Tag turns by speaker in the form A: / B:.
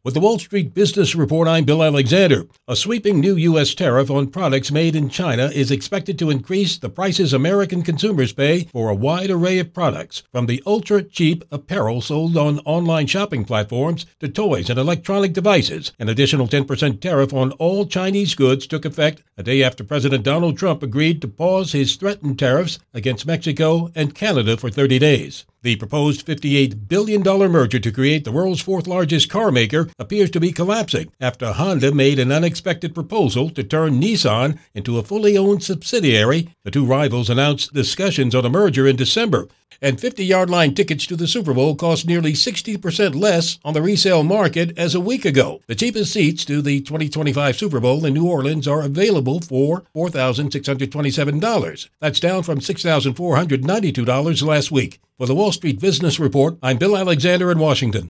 A: With the Wall Street Business Report, I'm Bill Alexander. A sweeping new U.S. tariff on products made in China is expected to increase the prices American consumers pay for a wide array of products, from the ultra-cheap apparel sold on online shopping platforms to toys and electronic devices. An additional 10% tariff on all Chinese goods took effect a day after President Donald Trump agreed to pause his threatened tariffs against Mexico and Canada for 30 days. The proposed $58 billion merger to create the world's fourth-largest car maker appears to be collapsing after Honda made an unexpected proposal to turn Nissan into a fully owned subsidiary. The two rivals announced discussions on a merger in December, and 50-yard line tickets to the Super Bowl cost nearly 60% less on the resale market as a week ago. The cheapest seats to the 2025 Super Bowl in New Orleans are available for $4,627. That's down from $6,492 last week. For the Wall Street Business Report, I'm Bill Alexander in Washington.